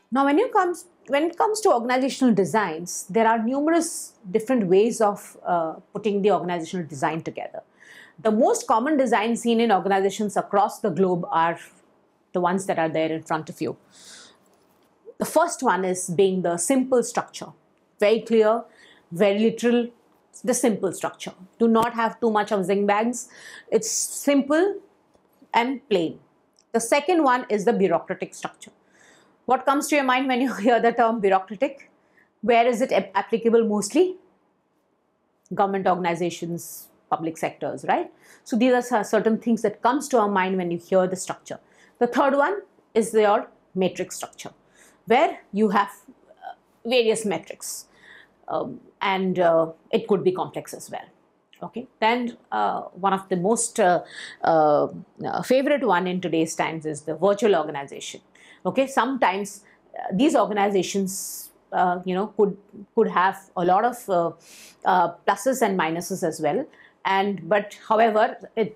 Now, when it comes to organizational designs, there are numerous different ways of putting the organizational design together. The most common designs seen in organizations across the globe are the ones that are there in front of you. The first one is being the simple structure, very clear, very literal, the simple structure. Do not have too much of zigzags. It's simple and plain. The second one is the bureaucratic structure. What comes to your mind when you hear the term bureaucratic? Where is it applicable mostly? Government organizations, public sectors, right? So these are certain things that comes to our mind when you hear the structure. The third one is your matrix structure, where you have various metrics, and it could be complex as well. Okay, then one of the most favorite one in today's times is the virtual organization. Okay, sometimes these organizations, could have a lot of pluses and minuses as well. But however, it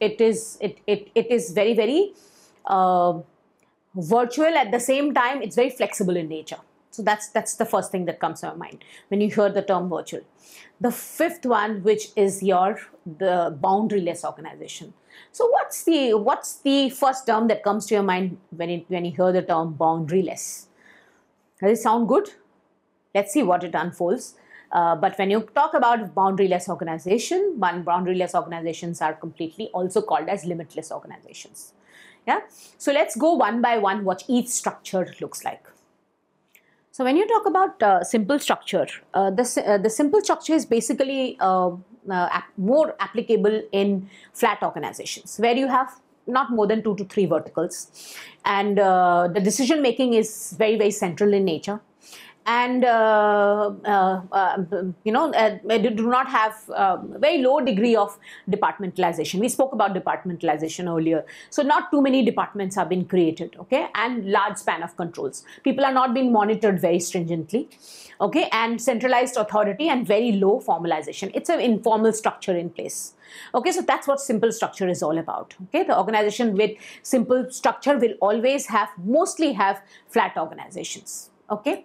is very, very virtual. At the same time, it's very flexible in nature. So that's the first thing that comes to my mind when you hear the term virtual. The fifth one, which is the boundaryless organization. So what's the first term that comes to your mind when you hear the term boundaryless? Does it sound good? Let's see what it unfolds. But when you talk about boundaryless boundaryless organizations are completely also called as limitless organizations. Yeah. So let's go one by one what each structure looks like. So when you talk about simple structure, the simple structure is basically more applicable in flat organizations where you have not more than 2 to 3 verticals, and the decision making is very, very central in nature. And they do not have very low degree of departmentalization. We spoke about departmentalization earlier. So not too many departments have been created, okay, and large span of controls. People are not being monitored very stringently, okay, and centralized authority and very low formalization. It's an informal structure in place. Okay, so that's what simple structure is all about. Okay, the organization with simple structure will always mostly have flat organizations. Okay.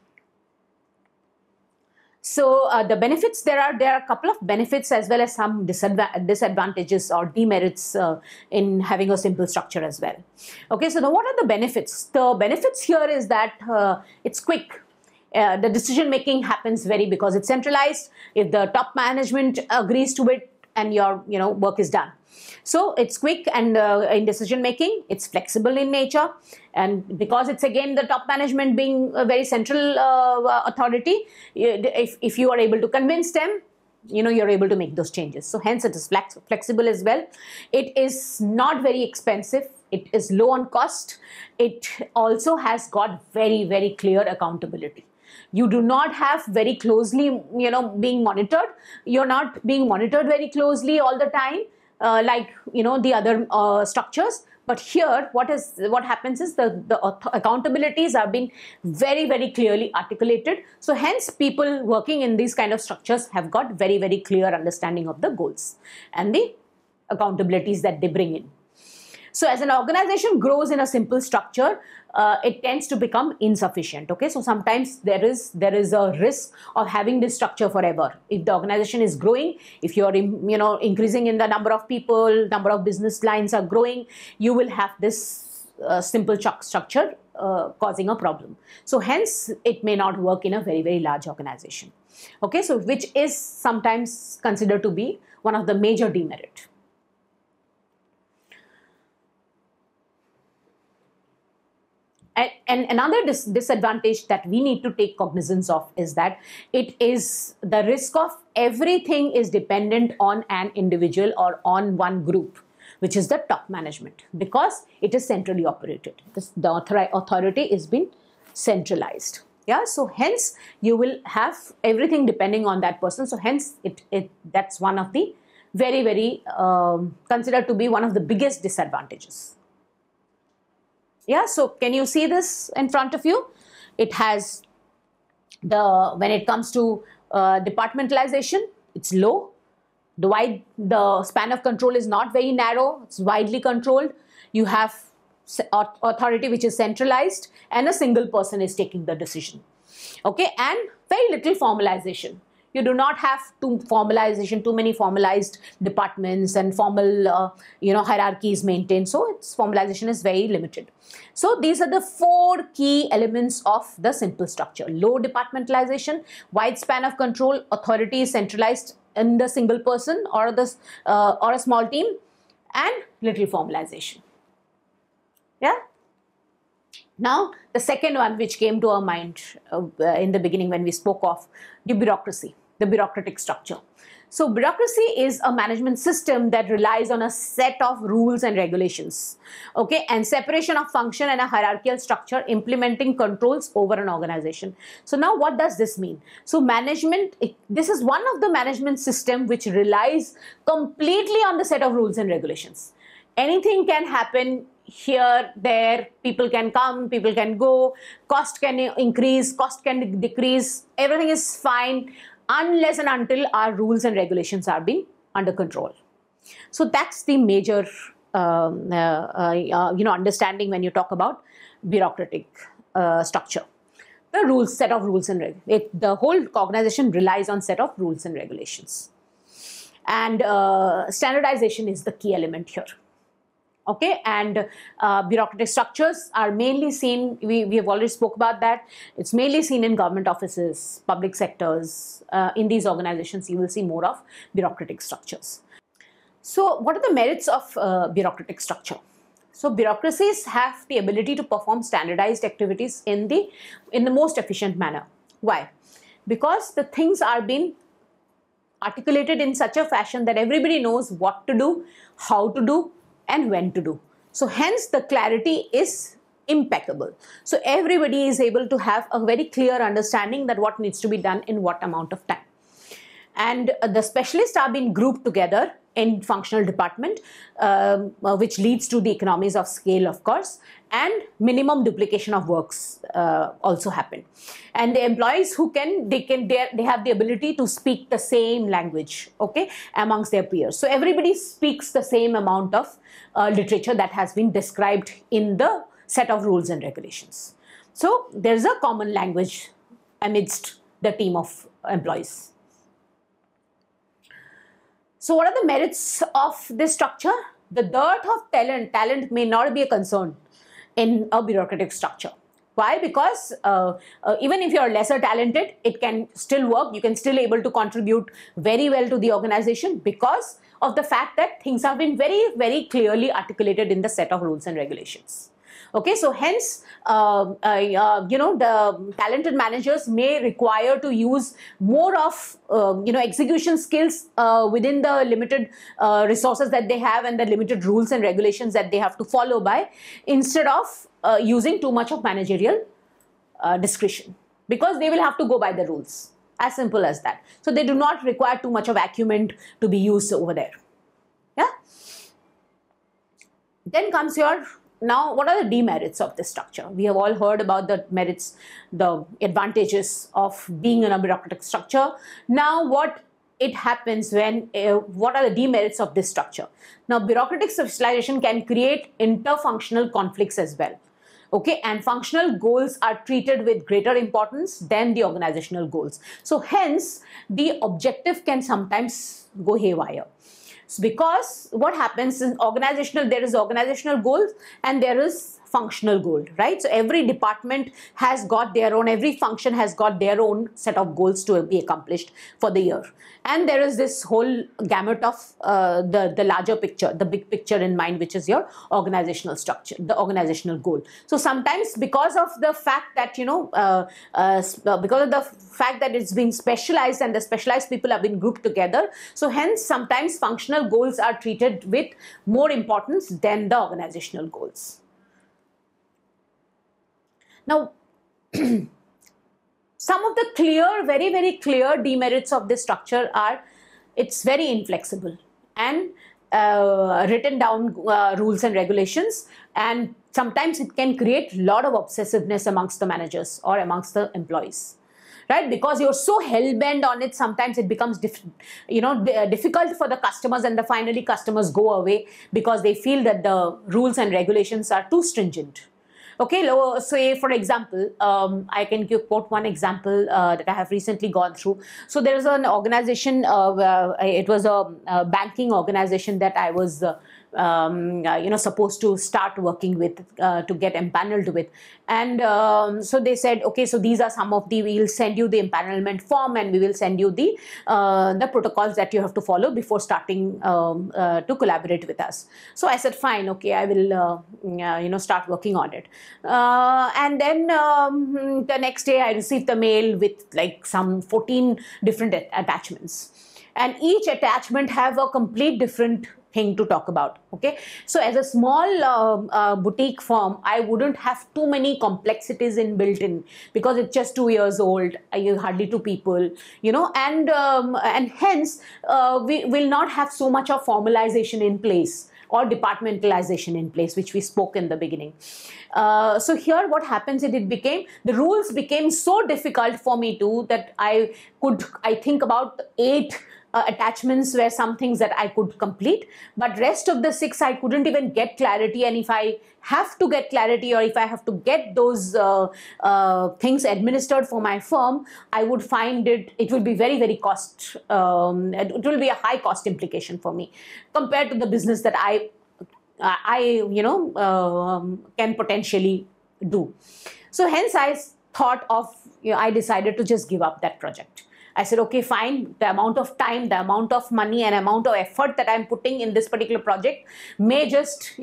So the benefits, there are a couple of benefits as well as some disadvantages or demerits in having a simple structure as well. Okay, so now what are the benefits? The benefits here is that it's quick. The decision making happens because it's centralized. If the top management agrees to it, and your work is done. So it's quick and in decision making, it's flexible in nature, and because it's again the top management being a very central authority, if you are able to convince them, you're able to make those changes. So hence it is flexible as well. It is not very expensive. It is low on cost. It also has got very, very clear accountability. You do not have very closely, being monitored. You're not being monitored very closely all the time, like, the other structures. But here, what happens is the accountabilities are being very, very clearly articulated. So hence, people working in these kind of structures have got very, very clear understanding of the goals and the accountabilities that they bring in. So as an organization grows in a simple structure, it tends to become insufficient. Okay, so sometimes there is a risk of having this structure forever. If the organization is growing, if you're increasing in the number of people, number of business lines are growing, you will have this simple structure causing a problem. So hence it may not work in a very, very large organization. Okay, so which is sometimes considered to be one of the major demerit. And another disadvantage that we need to take cognizance of is that it is the risk of everything is dependent on an individual or on one group, which is the top management, because it is centrally operated. The authority is being centralized. Yeah, so hence you will have everything depending on that person. So hence that's one of the very, very considered to be one of the biggest disadvantages. Yeah, so can you see this in front of you? It has when it comes to departmentalization, it's low. The span of control is not very narrow. It's widely controlled. You have authority which is centralized, and a single person is taking the decision. Okay, and very little formalization. You do not have too many formalized departments and formal hierarchies maintained. So its formalization is very limited. So these are the 4 key elements of the simple structure: low departmentalization, wide span of control, authority is centralized in the single person or a small team, and little formalization. Yeah. Now, the second one which came to our mind in the beginning when we spoke of the bureaucracy, the bureaucratic structure. So, bureaucracy is a management system that relies on a set of rules and regulations, okay, and separation of function and a hierarchical structure implementing controls over an organization. So, now what does this mean? So, this is one of the management system which relies completely on the set of rules and regulations. Anything can happen here, there, people can come, people can go, cost can increase, cost can decrease, everything is fine unless and until our rules and regulations are being under control. So that's the major understanding when you talk about bureaucratic structure. The set of rules and regulations. The whole organization relies on set of rules and regulations. And standardization is the key element here. Okay, and bureaucratic structures are mainly seen, we have already spoke about that, it's mainly seen in government offices, public sectors. In these organizations, you will see more of bureaucratic structures. So what are the merits of bureaucratic structure? So bureaucracies have the ability to perform standardized activities in the most efficient manner. Why? Because the things are being articulated in such a fashion that everybody knows what to do, how to do, and when to do. So hence the clarity is impeccable. So everybody is able to have a very clear understanding that what needs to be done in what amount of time. And the specialists are being grouped together in functional department, which leads to the economies of scale, of course, and minimum duplication of works also happen. And the employees they have the ability to speak the same language, okay, amongst their peers. So everybody speaks the same amount of literature that has been described in the set of rules and regulations. So there's a common language amidst the team of employees. So what are the merits of this structure? The dearth of talent may not be a concern in a bureaucratic structure. Why? Because even if you are lesser talented, it can still work. You can still able to contribute very well to the organization because of the fact that things have been very, very clearly articulated in the set of rules and regulations. Okay, so hence, the talented managers may require to use more of, execution skills within the limited resources that they have and the limited rules and regulations that they have to follow by, instead of using too much of managerial discretion, because they will have to go by the rules. As simple as that. So they do not require too much of acumen to be used over there. Yeah. Then comes now, what are the demerits of this structure? We have all heard about the merits, the advantages of being in a bureaucratic structure. Now, what happens when, what are the demerits of this structure? Now, bureaucratic specialization can create interfunctional conflicts as well. Okay, and functional goals are treated with greater importance than the organizational goals. So hence, the objective can sometimes go haywire. Because what happens in there is organizational goals and there is functional goal, right? So every department has got their own, every function has got their own set of goals to be accomplished for the year. And there is this whole gamut of the larger picture, the big picture in mind, which is your organizational structure, the organizational goal. So sometimes because of the fact that, it's been specialized and the specialized people have been grouped together, so hence sometimes functional goals are treated with more importance than the organizational goals. Now, some of the very, very clear demerits of this structure are it's very inflexible and written down rules and regulations, and sometimes it can create a lot of obsessiveness amongst the managers or amongst the employees. right? Because you're so hell-bent on it, sometimes it becomes difficult for the customers, and finally customers go away because they feel that the rules and regulations are too stringent. Okay, so for example, I can quote one example that I have recently gone through. So there is an organization, it was a banking organization that I was supposed to start working with, to get empaneled with. And so they said, okay, so these are some of we will send you the empanelment form, and we will send you the protocols that you have to follow before starting to collaborate with us. So I said, fine, okay, I will start working on it. And then the next day I received the mail with like some 14 different attachments, and each attachment have a complete different thing to talk about. Okay, so as a small boutique firm, I wouldn't have too many complexities built in, because it's just 2 years old, hardly 2 people, and hence we will not have so much of formalization in place or departmentalization in place, which we spoke in the beginning. So here what happens is the rules became so difficult for me too, that I think about 8 attachments were some things that I could complete, but rest of the 6 I couldn't even get clarity. And if I have to get clarity, or if I have to get those things administered for my firm, I would find it will be very, very cost, it will be a high cost implication for me compared to the business that I can potentially do. So hence I thought of, I decided to just give up that project. I said, okay, fine, the amount of time, the amount of money and amount of effort that I'm putting in this particular project may just,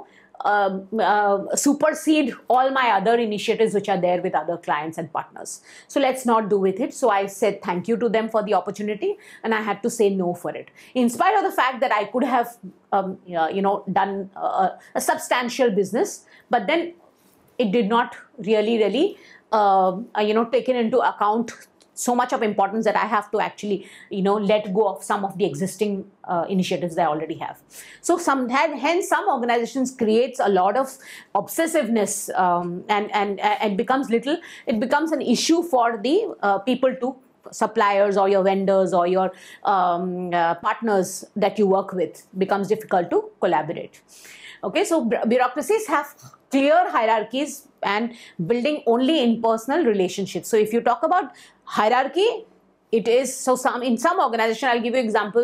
supersede all my other initiatives which are there with other clients and partners. So let's not do with it. So I said thank you to them for the opportunity, and I had to say no for it. In spite of the fact that I could have, done a substantial business, but then it did not really, taken into account so much of importance that I have to actually, let go of some of the existing initiatives that I already have. So hence some organizations creates a lot of obsessiveness, and it becomes an issue for the people to suppliers or your vendors or your partners that you work with, becomes difficult to collaborate. Okay, so bureaucracies have clear hierarchies and building only impersonal relationships. So if you talk about hierarchy, it is in some organization, I'll give you an example.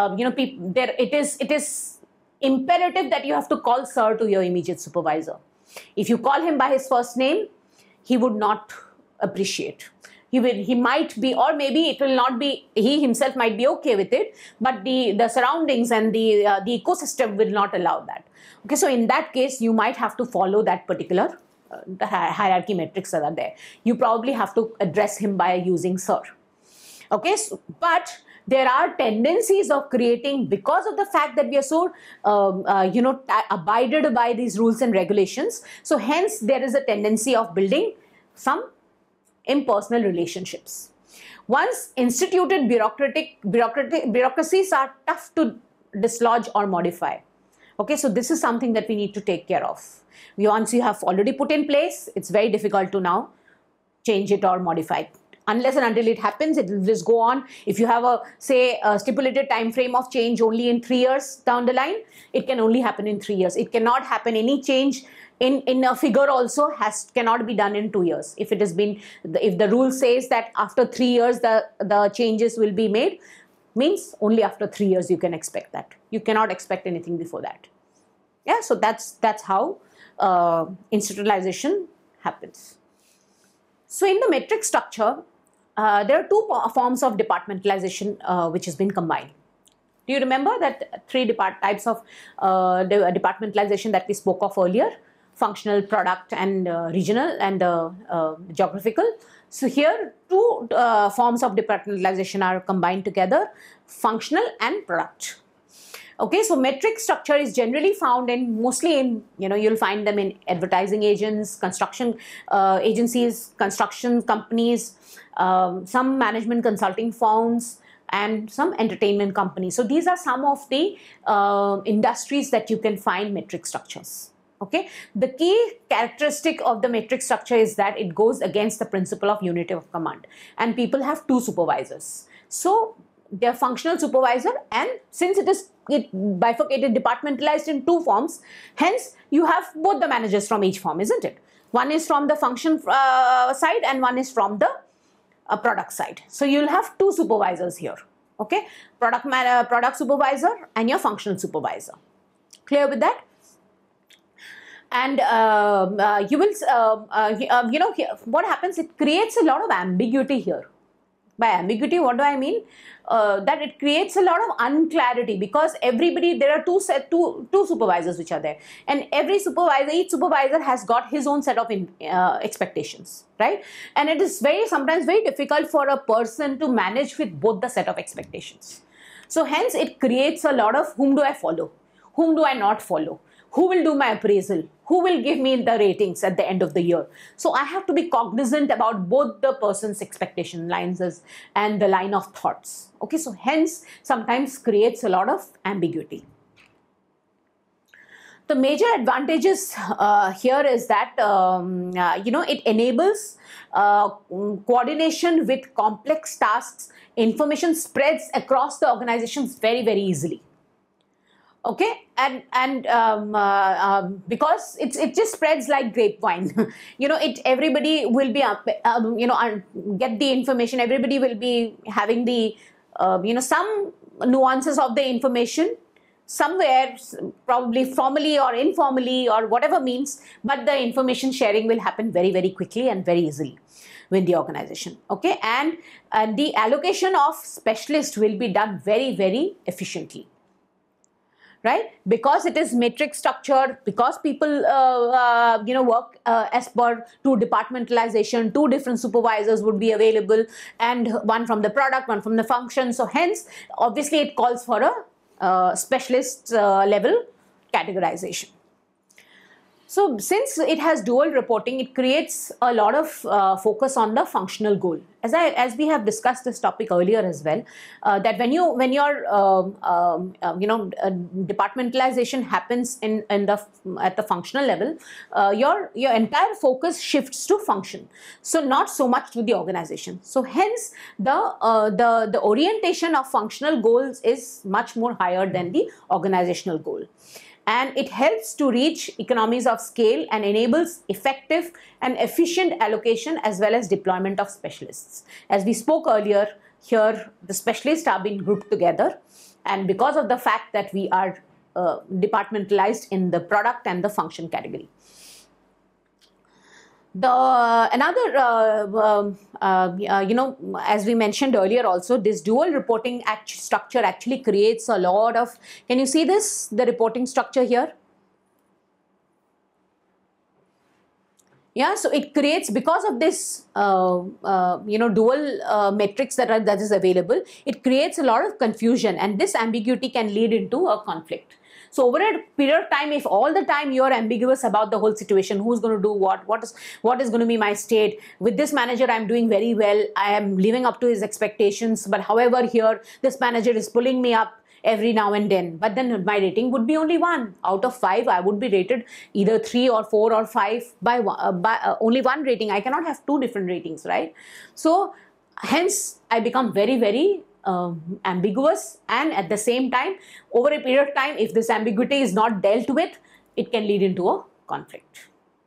It is imperative that you have to call sir to your immediate supervisor. If you call him by his first name, he would not appreciate. He might be, or maybe it will not be, he himself might be okay with it, but the surroundings and the ecosystem will not allow that. Okay, so in that case, you might have to follow that particular the hierarchy metrics that are there. You probably have to address him by using sir. Okay, but there are tendencies of creating, because of the fact that we are so abided by these rules and regulations. So hence there is a tendency of building some impersonal relationships. Once instituted, bureaucracies are tough to dislodge or modify. Okay, so this is something that we need to take care of. Once you have already put in place, it's very difficult to now change it or modify it. Unless and until it happens, it will just go on. If you have a stipulated time frame of change only in 3 years down the line, it can only happen in 3 years. It cannot happen, any change in a figure also cannot be done in 2 years. If the rule says that after 3 years the changes will be made, means only after 3 years you can expect that. You cannot expect anything before that. Yeah, so that's how institutionalization happens. So in the metric structure, there are 2 forms of departmentalization which has been combined. Do you remember that 3 types of departmentalization that we spoke of earlier? Functional, product, and regional, and geographical. So here 2 forms of departmentalization are combined together: functional and product. Okay, so metric structure is generally found mostly in, you'll find them in advertising agents, construction agencies, construction companies, some management consulting firms, and some entertainment companies. So these are some of the industries that you can find metric structures. Okay, the key characteristic of the matrix structure is that it goes against the principle of unity of command, and people have two supervisors. So they're functional supervisor, and since it bifurcated, departmentalized in two forms, hence you have both the managers from each form, isn't it? One is from the function side and one is from the product side. So you'll have two supervisors here. Okay, product supervisor and your functional supervisor. Clear with that? And you will, what happens, it creates a lot of ambiguity here. By ambiguity, what do I mean? That it creates a lot of unclarity, because everybody, there are two supervisors which are there, and each supervisor has got his own set of expectations, right? And it is sometimes very difficult for a person to manage with both the set of expectations. So hence it creates a lot of, whom do I follow? Whom do I not follow? Who will do my appraisal? Who will give me the ratings at the end of the year? So I have to be cognizant about both the person's expectation lines and the line of thoughts. Okay, so hence sometimes creates a lot of ambiguity. The major advantages here is that, it enables coordination with complex tasks. Information spreads across the organizations very, very easily. Okay, and because it just spreads like grapevine. Everybody will be get the information. Everybody will be having the some nuances of the information somewhere, probably formally or informally or whatever means, but the information sharing will happen very, very quickly and very easily with the organization. Okay, and the allocation of specialists will be done very, very efficiently. Right, because it is matrix structured, because people work as per two departmentalization, two different supervisors would be available, and one from the product, one from the function. So hence obviously it calls for a specialist level categorization. So since it has dual reporting, it creates a lot of focus on the functional goal. As we have discussed this topic earlier as well, that when your departmentalization happens at the functional level, your entire focus shifts to function. So not so much to the organization. So hence the orientation of functional goals is much more higher than the organizational goal. And it helps to reach economies of scale and enables effective and efficient allocation as well as deployment of specialists. As we spoke earlier, here the specialists are being grouped together, and because of the fact that we are departmentalized in the product and the function category. As we mentioned earlier also, this dual reporting structure actually creates a lot of, can you see this, the reporting structure here? Yeah, so it creates, because of this, dual matrix that is available, it creates a lot of confusion, and this ambiguity can lead into a conflict. So over a period of time, if all the time you are ambiguous about the whole situation, who's going to do what is going to be my state, with this manager I'm doing very well, I am living up to his expectations, but however here this manager is pulling me up every now and then, but then my rating would be only 1 out of 5. I would be rated either 3 or 4 or 5 by only one rating. I cannot have 2 different ratings, right? So hence I become very, very ambiguous, and at the same time, over a period of time, if this ambiguity is not dealt with, it can lead into a conflict.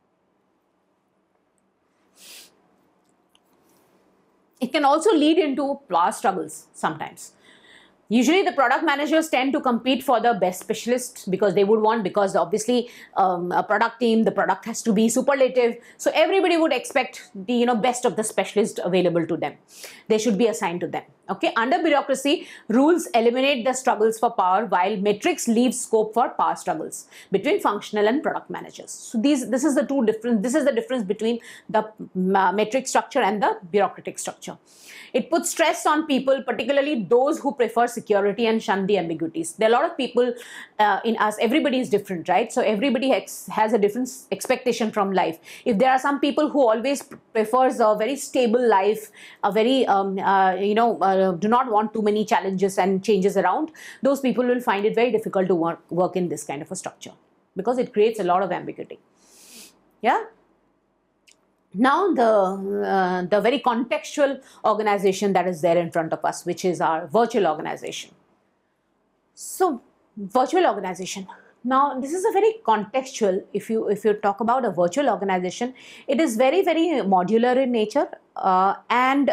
It can also lead into power struggles sometimes. Usually the product managers tend to compete for the best specialists, because they would want, because obviously a product team, the product has to be superlative. So everybody would expect the best of the specialists available to them. They should be assigned to them. Okay, under bureaucracy, rules eliminate the struggles for power, while matrix leaves scope for power struggles between functional and product managers. So this is the difference between the matrix structure and the bureaucratic structure. It puts stress on people, particularly those who prefer security and shun the ambiguities. There are a lot of people in us, everybody is different, right? So everybody has a different expectation from life. If there are some people who always prefers a very stable life, a very, do not want too many challenges and changes around, those people will find it very difficult to work in this kind of a structure. because it creates a lot of ambiguity. Yeah. Now the very contextual organization that is there in front of us, which is our virtual organization. So virtual organization. Now this is a very contextual. If you talk about a virtual organization, it is very modular in nature, and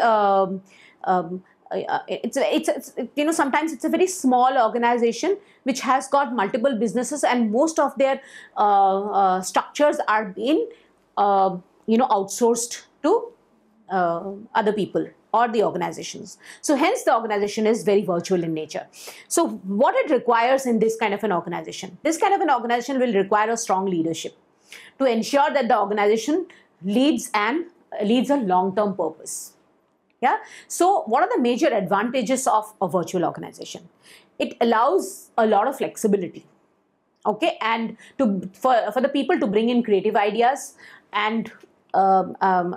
it's you know, sometimes it's a very small organization which has got multiple businesses, and most of their structures are being you know, outsourced to other people or the organizations. So hence the organization is very virtual in nature. So what it requires in this kind of an organization, this kind of an organization will require a strong leadership to ensure that the organization leads a long-term purpose. Yeah. So what are the major advantages of a virtual organization? It allows a lot of flexibility. Okay, and for the people to bring in creative ideas, and you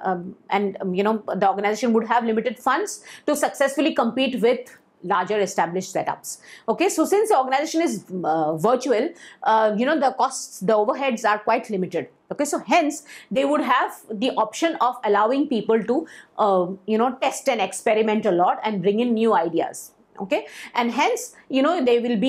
know, the organization would have limited funds to successfully compete with larger established setups. Okay, so since the organization is virtual, you know, the costs, the overheads are quite limited. Okay, so hence they would have the option of allowing people to you know, test and experiment a lot and bring in new ideas. Okay, and hence, you know, they will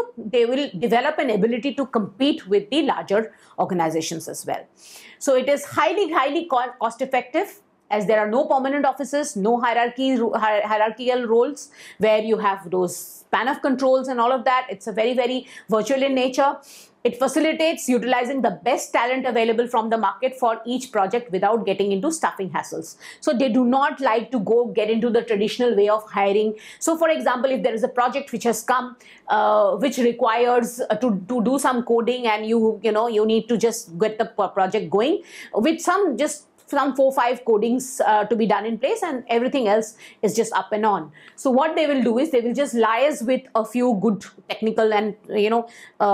develop an ability to compete with the larger organizations as well. So it is highly cost effective, as there are no permanent offices, no hierarchical roles where you have those span of controls and all of that. It's a very virtual in nature. It facilitates utilizing the best talent available from the market for each project without getting into staffing hassles. So they do not like to get into the traditional way of hiring. So for example, if there is a project which has come, which requires to do some coding, and you know, you need to just get the project going with some 4-5 codings to be done in place, and everything else is just up and on. So what they will do is they will just liaise with a few good technical and, you know,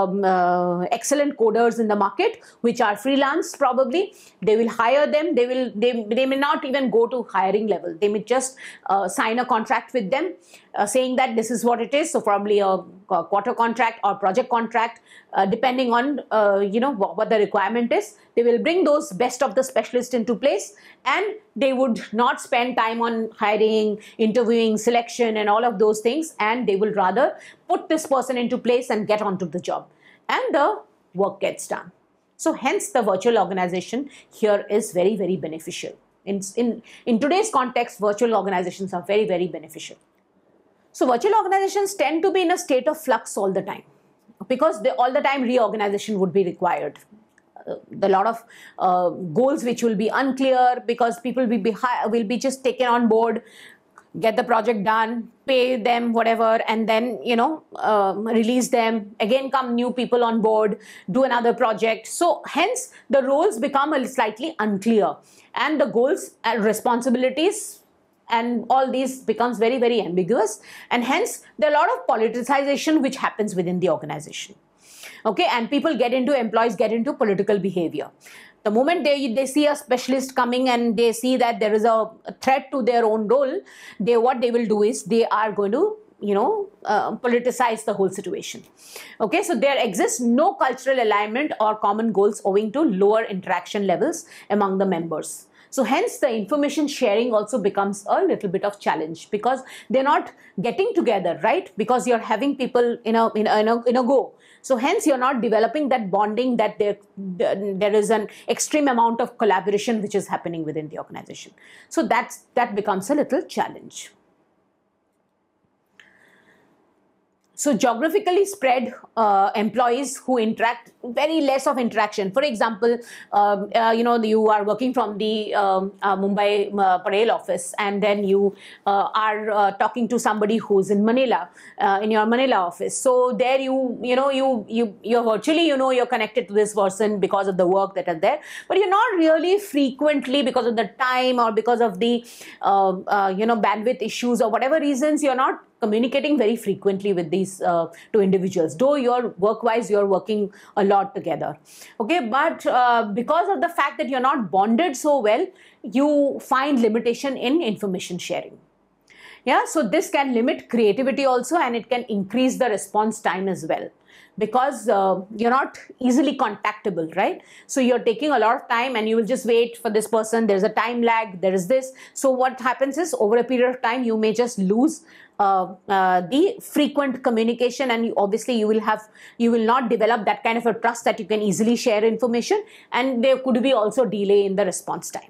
excellent coders in the market, which are freelance probably. They will hire them. They may not even go to hiring level. They may just sign a contract with them, saying that this is what it is. So probably a quarter contract or project contract, depending on you know, what the requirement is. They will bring those best of the specialists into place, and they would not spend time on hiring, interviewing, selection and all of those things, and they will rather put this person into place and get onto the job, and the work gets done. So hence the virtual organization here is very beneficial. In today's context, virtual organizations are very beneficial. So virtual organizations tend to be in a state of flux all the time, because all the time reorganization would be required. A lot of goals which will be unclear, because people will be just taken on board, get the project done, pay them whatever, and then, you know, release them. Again come new people on board, do another project. So hence the roles become slightly unclear, and the goals and responsibilities and all these becomes very ambiguous, and hence there are a lot of politicization which happens within the organization. Okay, and employees get into political behavior. The moment they see a specialist coming and they see that there is a threat to their own role, what they will do is they are going to, you know, politicize the whole situation. Okay, so there exists no cultural alignment or common goals owing to lower interaction levels among the members. So hence the information sharing also becomes a little bit of challenge, because they're not getting together, right? Because you're having people in a go. So hence you're not developing that bonding, that there is an extreme amount of collaboration which is happening within the organization. So that becomes a little challenge. So geographically spread employees who interact, very less of interaction. For example, you know, you are working from the Mumbai Parel office, and then you are talking to somebody who's in Manila, in your Manila office. So there you're virtually, you know, you're connected to this person because of the work that are there, but you're not really frequently, because of the time or because of the you know, bandwidth issues or whatever reasons, you're not communicating very frequently with these two individuals, though work-wise you're working a lot together. Okay, but because of the fact that you're not bonded so well, you find limitation in information sharing. Yeah, so this can limit creativity also, and it can increase the response time as well. because you're not easily contactable, right? So you're taking a lot of time and you will just wait for this person. There's a time lag, there is this. So what happens is over a period of time, you may just lose the frequent communication, and obviously you will not develop that kind of a trust that you can easily share information, and there could be also delay in the response time.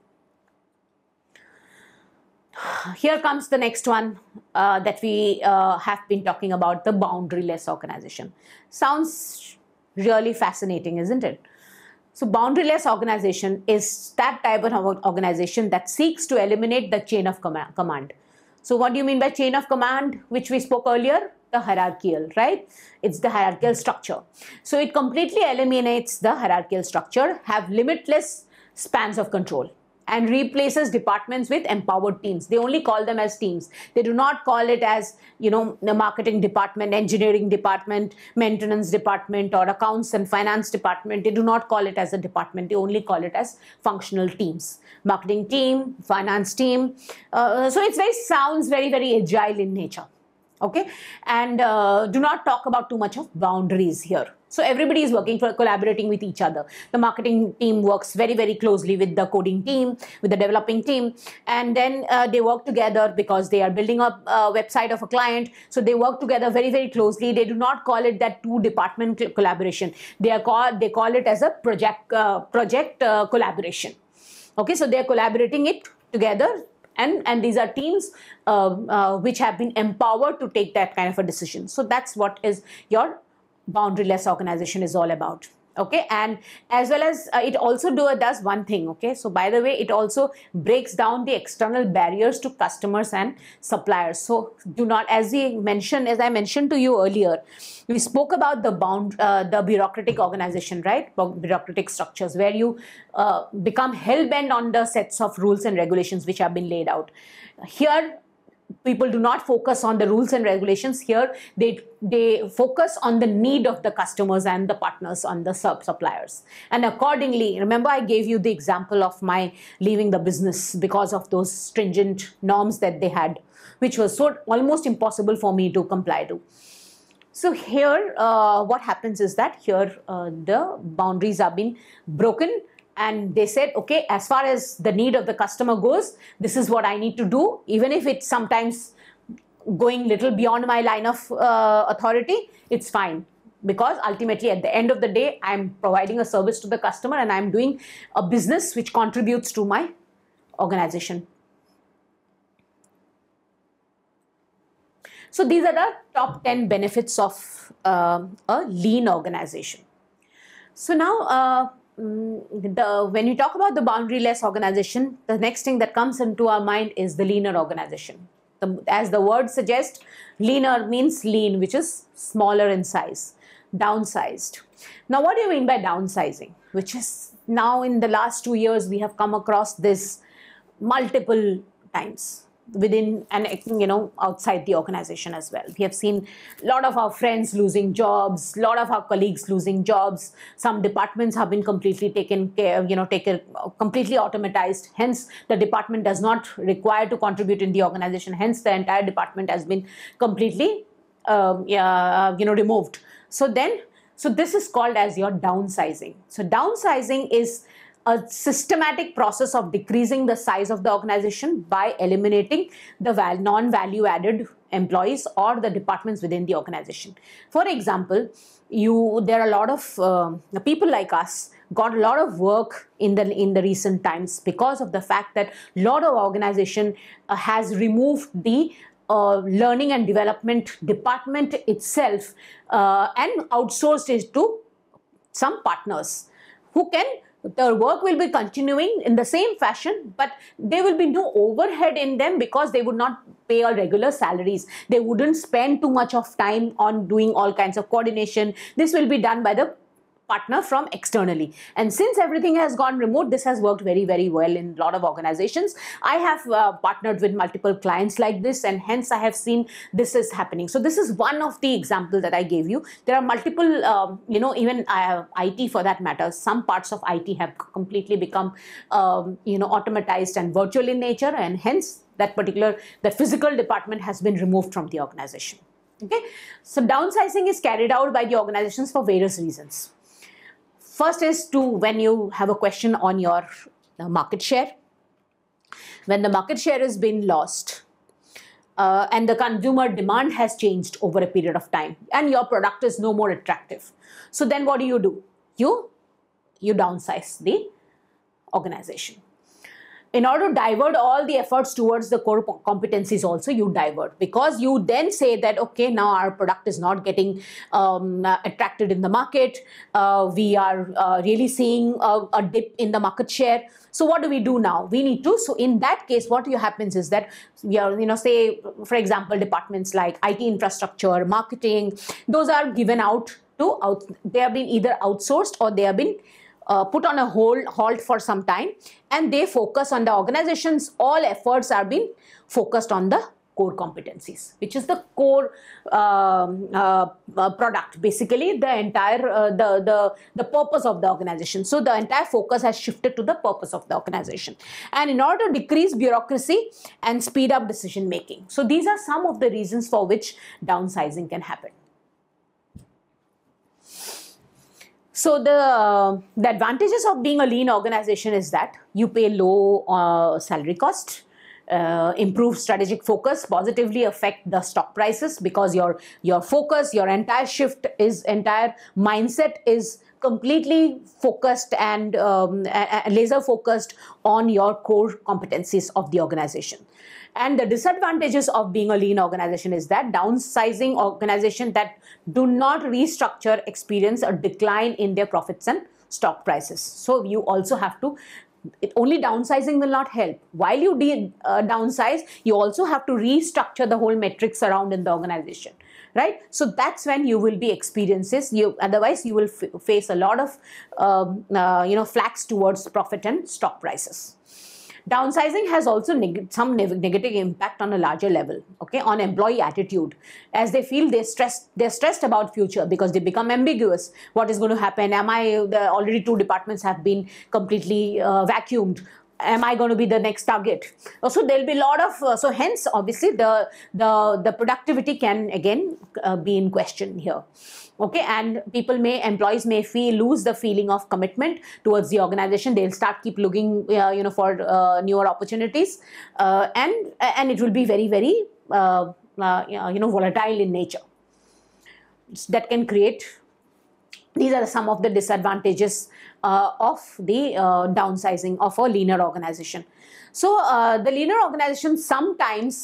Here comes the next one that we have been talking about, the boundaryless organization. Sounds really fascinating, isn't it? So boundaryless organization is that type of organization that seeks to eliminate the chain of command. So what do you mean by chain of command, which we spoke earlier? The hierarchical, right? It's the hierarchical structure. So it completely eliminates the hierarchical structure, have limitless spans of control, and replaces departments with empowered teams. They only call them as teams. They do not call it as, the marketing department, engineering department, maintenance department, or accounts and finance department. They do not call it as a department. They only call it as functional teams. Marketing team, finance team. So it sounds very, very agile in nature. Okay, and do not talk about too much of boundaries here. So everybody is collaborating with each other. The marketing team works very, very closely with the coding team, with the developing team, and then they work together because they are building up a website of a client. So they work together very, very closely. They do not call it that two-department collaboration. They call it as a project collaboration. Okay, so they are collaborating it together. And these are teams which have been empowered to take that kind of a decision. So that's what is your boundaryless organization is all about. Okay, and as well as it also does one thing. Okay, so by the way, it also breaks down the external barriers to customers and suppliers. So do not, as I mentioned to you earlier, we spoke about the bureaucratic organization, right? Bureaucratic structures where you become hell-bent on the sets of rules and regulations which have been laid out. Here, people do not focus on the rules and regulations. Here they focus on the need of the customers and the partners, on the suppliers, and accordingly, remember I gave you the example of my leaving the business because of those stringent norms that they had, which was so almost impossible for me to comply to. So here what happens is that here the boundaries have been broken. And they said, okay, as far as the need of the customer goes, this is what I need to do, even if it's sometimes going little beyond my line of authority, it's fine. Because ultimately, at the end of the day, I'm providing a service to the customer and I'm doing a business which contributes to my organization. So these are the top 10 benefits of a lean organization. So now, when you talk about the boundaryless organization, the next thing that comes into our mind is the leaner organization. As the word suggests, leaner means lean, which is smaller in size, downsized. Now, what do you mean by downsizing? Which is now in the last 2 years, we have come across this multiple times within and outside the organization as well. We have seen a lot of our friends losing jobs, a lot of our colleagues losing jobs. Some departments have been completely completely automatized. Hence, the department does not require to contribute in the organization. Hence, the entire department has been completely removed. So this is called as your downsizing. So downsizing is a systematic process of decreasing the size of the organization by eliminating the non-value added employees or the departments within the organization. For example, there are a lot of people like us got a lot of work in the recent times because of the fact that a lot of organization has removed the learning and development department itself and outsourced it to some partners who can. The work will be continuing in the same fashion, but there will be no overhead in them because they would not pay our regular salaries. They wouldn't spend too much of time on doing all kinds of coordination. This will be done by the partner from externally. And since everything has gone remote, this has worked very, very well in a lot of organizations. I have partnered with multiple clients like this, and hence I have seen this is happening. So this is one of the examples that I gave you. There are multiple, even IT for that matter. Some parts of IT have completely become, automatized and virtual in nature, and hence the physical department has been removed from the organization. Okay, so downsizing is carried out by the organizations for various reasons. First is to when you have a question on your market share. When the market share has been lost and the consumer demand has changed over a period of time and your product is no more attractive. So then what do? You downsize the organization. In order to divert all the efforts towards the core competencies also, you divert, because you then say that, okay, now our product is not getting attracted in the market. We are really seeing a dip in the market share. So what do we do now? We need to, so in that case, what happens is that we are, say, for example, departments like IT infrastructure, marketing, those are given out to, they have been either outsourced or they have been put on a halt for some time, and they focus on the organization's all efforts are being focused on the core competencies, which is the core product, basically the entire the purpose of the organization. So the entire focus has shifted to the purpose of the organization, and in order to decrease bureaucracy and speed up decision making. So these are some of the reasons for which downsizing can happen. So the advantages of being a lean organization is that you pay low salary cost, improve strategic focus, positively affect the stock prices, because your focus, your entire shift is, entire mindset is completely focused and laser focused on your core competencies of the organization. And the disadvantages of being a lean organization is that downsizing organizations that do not restructure experience a decline in their profits and stock prices. So you also have to, only downsizing will not help. While you downsize, you also have to restructure the whole metrics around in the organization, right? So that's when you will be experiences. Otherwise you will face a lot of flax towards profit and stock prices. Downsizing has also some negative impact on a larger level, okay, on employee attitude, as they feel they're stressed about future, because they become ambiguous. What is going to happen? Already 2 departments have been completely vacuumed. Am I going to be the next target? Also, there'll be a lot of, so hence, obviously, the productivity can again be in question here. Okay, and employees may lose the feeling of commitment towards the organization. They'll start keep looking, for newer opportunities, and it will be very, very, volatile in nature. That can create. These are some of the disadvantages of the downsizing of a leaner organization. So the leaner organization sometimes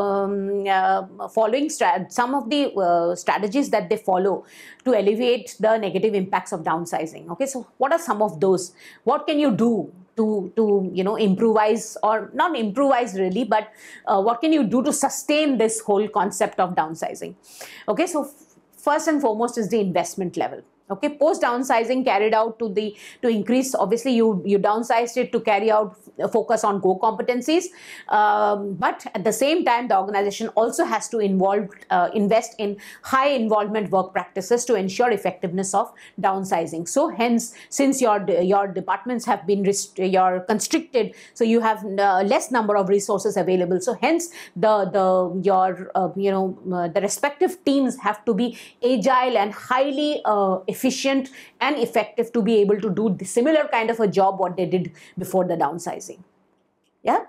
following some of the strategies that they follow to alleviate the negative impacts of downsizing. Okay, so what are some of those? What can you do to improvise, or not improvise really, but what can you do to sustain this whole concept of downsizing? Okay, so first and foremost is the investment level. Okay, post downsizing carried out to increase, obviously you downsized it to carry out focus on core competencies, but at the same time the organization also has to invest in high involvement work practices to ensure effectiveness of downsizing. So hence, since your departments have been constricted, so you have less number of resources available. So hence the respective teams have to be agile and highly efficient and effective to be able to do the similar kind of a job what they did before the downsizing. Yeah.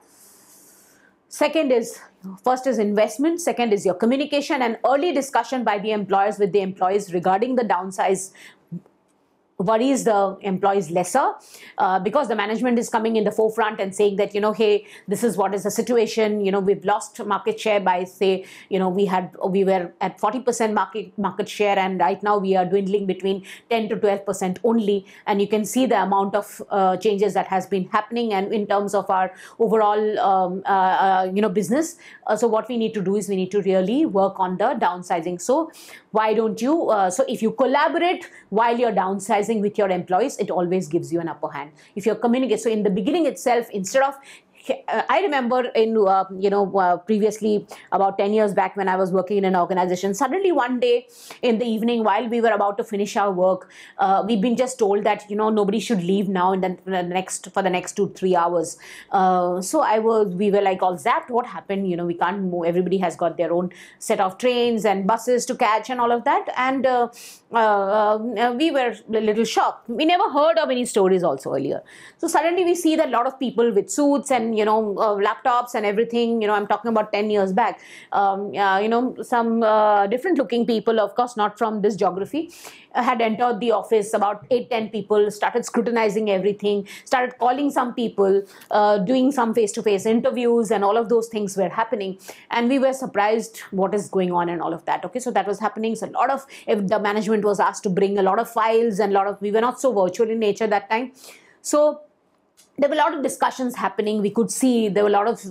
First is investment, second is your communication and early discussion by the employers with the employees regarding the downsize worries the employees lesser, because the management is coming in the forefront and saying that, hey, this is what is the situation, we've lost market share by, say, we were at 40% market share, and right now we are dwindling between 10 to 12% only, and you can see the amount of changes that has been happening, and in terms of our overall business. So what we need to do is we need to really work on the downsizing. So why don't you, so if you collaborate while you're downsizing with your employees, it always gives you an upper hand. If you're communicating, so in the beginning itself, instead of I remember in, previously about 10 years back when I was working in an organization, suddenly one day in the evening while we were about to finish our work, we've been just told that, nobody should leave now and then for the next 2-3 hours. We were like all zapped. What happened? We can't move. Everybody has got their own set of trains and buses to catch and all of that. And we were a little shocked. We never heard of any stories also earlier. So suddenly we see that a lot of people with suits and, laptops and everything, I'm talking about 10 years back, some different looking people, of course, not from this geography, had entered the office. About 8-10 people started scrutinizing everything, started calling some people, doing some face-to-face interviews, and all of those things were happening. And we were surprised what is going on and all of that. Okay, so that was happening. So if the management was asked to bring a lot of files and we were not so virtual in nature that time. So there were a lot of discussions happening. We could see there were a lot of,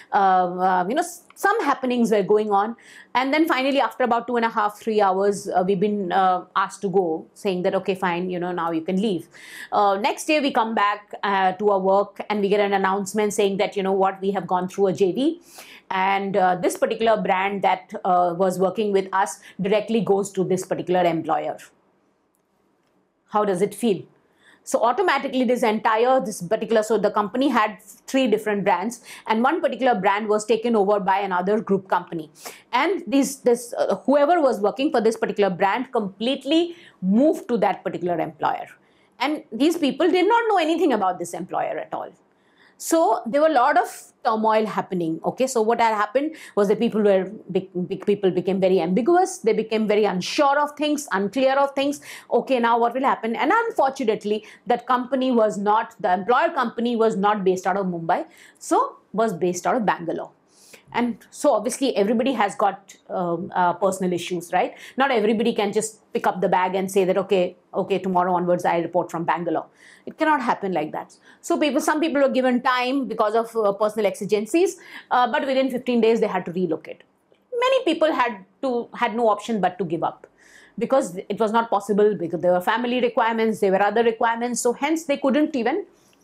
some happenings were going on. And then finally, after about 2.5-3 hours, we've been asked to go, saying that, okay, fine, now you can leave. Next day, we come back to our work and we get an announcement saying that, we have gone through a JV. And this particular brand that was working with us directly goes to this particular employer. How does it feel? So automatically so the company had 3 different brands, and one particular brand was taken over by another group company. And whoever was working for this particular brand completely moved to that particular employer. And these people did not know anything about this employer at all. So there were a lot of turmoil happening. Okay, so what had happened was that big people became very ambiguous. They became very unsure of things, unclear of things. Okay, now what will happen? And unfortunately, the employer company was not based out of Mumbai, so was based out of Bangalore. And so obviously everybody has got personal issues, right? Not everybody can just pick up the bag and say that, okay, tomorrow onwards I report from Bangalore. It cannot happen like that. So some people were given time because of personal exigencies, but within 15 days they had to relocate. Many people had no option but to give up, because it was not possible, because there were family requirements, there were other requirements, so hence they couldn't even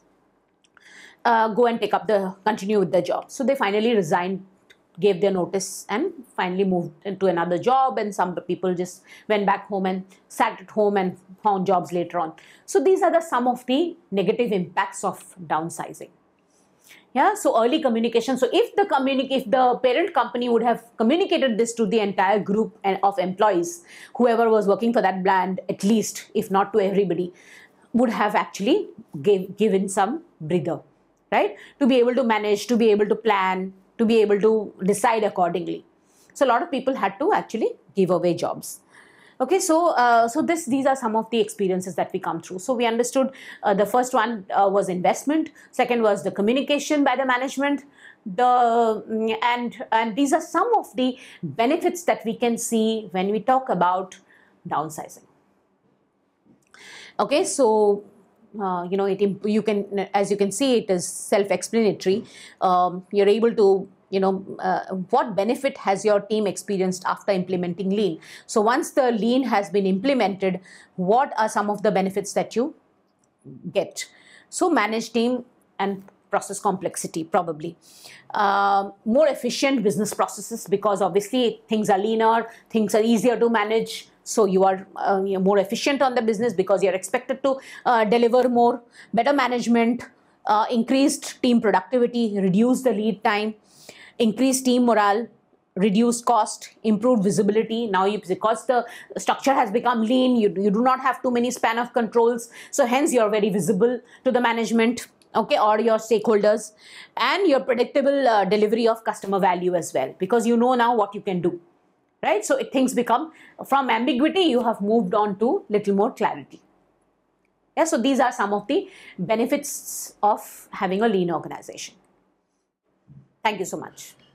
go and continue with the job. So they finally resigned, gave their notice, and finally moved into another job. And some people just went back home and sat at home and found jobs later on. So these are some of the negative impacts of downsizing. Yeah, so early communication. So if the parent company would have communicated this to the entire group of employees, whoever was working for that brand, at least, if not to everybody, would have actually given some breather, right? To be able to manage, to be able to plan, to be able to decide accordingly. So a lot of people had to actually give away jobs. Okay, so these are some of the experiences that we come through. So we understood the first one was investment. Second was the communication by the management. And these are some of the benefits that we can see when we talk about downsizing. Okay, so you can, as you can see, it is self-explanatory. You're able to, what benefit has your team experienced after implementing Lean? So once the Lean has been implemented, what are some of the benefits that you get? So manage team and process complexity, probably. More efficient business processes, because obviously things are leaner, things are easier to manage. So you are more efficient on the business because you're expected to deliver more. Better management, increased team productivity, reduce the lead time, increase team morale, reduce cost, improve visibility. Now, because the structure has become lean, you do not have too many span of controls. So hence you're very visible to the management, okay, or your stakeholders, and your predictable delivery of customer value as well, because you know now what you can do. Right? So things become, from ambiguity, you have moved on to little more clarity. Yeah, so these are some of the benefits of having a lean organization. Thank you so much.